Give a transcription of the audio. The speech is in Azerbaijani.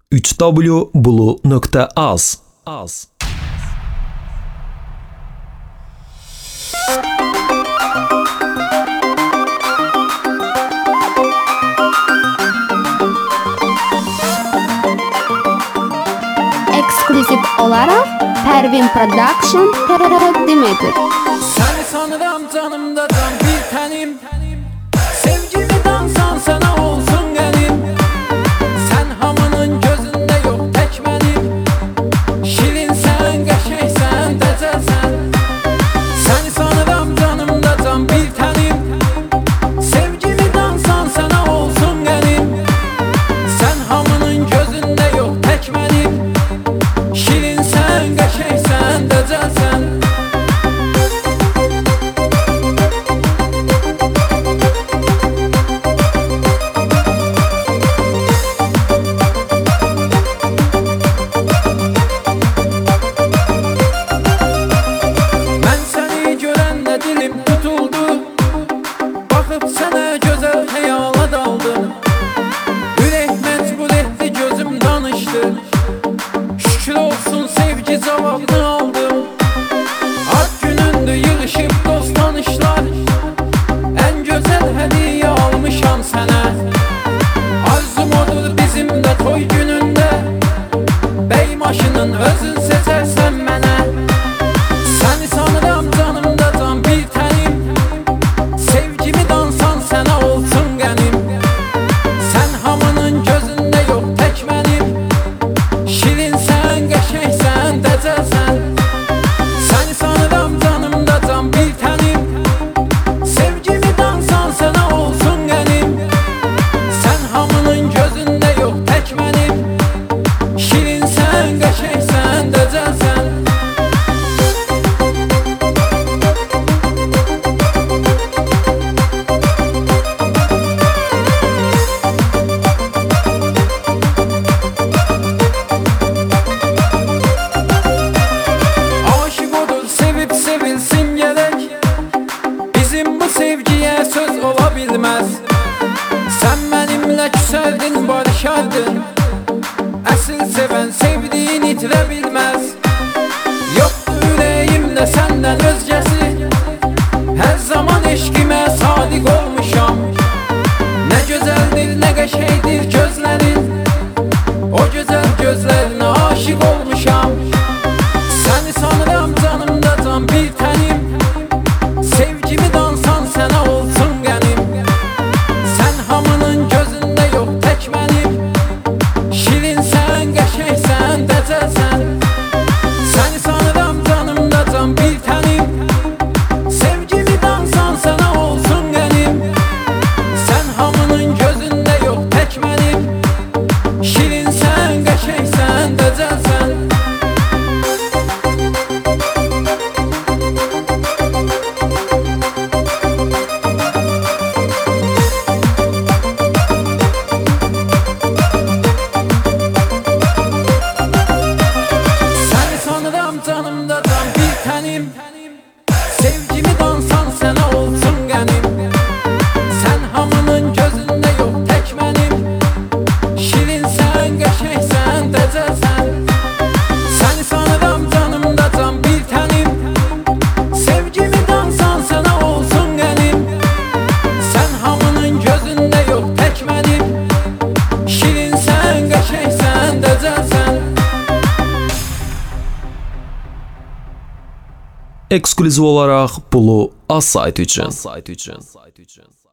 3w.blue.az Ekskluziv olaraq Pervin Production təqdim edir. Səni sanıram canımda can bir tənim, sevgimi dansan sana olsun qənim. Sən hamının gözündə yox tək mənim, şirinsən, qəşəngsən, dəcəlsən. Səni sanıram canımda can bir tənim, sevgimi dansan sana olsun qənim. Sən hamının gözündə yox tək mənim, şirinsən, qəşəngsən, dəcəlsən. Mən səni görəndə dilim tutuldu, baxıb sənə gözəl xəyala daldım. Ürək məcbur etdi, gözüm danışdı, şükür olsun sevgi cavabını aldım. Ad günündür yığışıb dost tanışlar, ən gözəl hədiyyə almışam sənə. Arzum odur bizim də toy günündə, bəy maşının özün seçərsən mənə. Səni sanıram canımda can bir tənim, sevgimi dansan sənə olsun qənim. Sən hamının gözündə yox tək mənim, şirinsən, qəşəngsən, dəcəlsən. Səni sanıram canımda can bir tənim, sevgimi dansan sənə olsun qənim. Sən hamının gözündə yox tək mənim, şirinsən, qəşəngsən, dəcəlsən. Aşık odur, sevip sevilsin gerek, bizim bu sevgiye söz ola bilmez. Sen benimle küserdin, barışardın, əsl seven sevdiğin itire bilmez. Yoktu yüreğimde senden özgesi, her zaman eşkime sadık olmuşam. Ne güzeldir, ne qəşəngdir gözlerin, o güzel gözlerine aşık olmuşam. Səni sanıram canımda can bir tənim, sevgimi dansan sənə olsun qənim. Sən hamının gözündə yox tək mənim, şirinsən, qəşəngsən, dəcəlsən. Səni sanıram canımda can bir tənim, sevgimi dansan sənə olsun qənim. Sən hamının gözündə yox tək mənim, şirinsən, qəşəngsən, dəcəlsən. Səni sanıram canımda can bir tənim, sevgimi dansan sənə olsun qənim. Sən hamının gözündə yox tək mənim, şirinsən, qəşəngsən, dəcəlsən. Səni sanıram canımda can bir tənim, sevgimi dansan sənə olsun qənim. Sən hamının gözündə yox tək mənim, şirinsən, qəşəngsən, dəcəlsən. Ekskluziv olaraq Blue Az saytı üçün.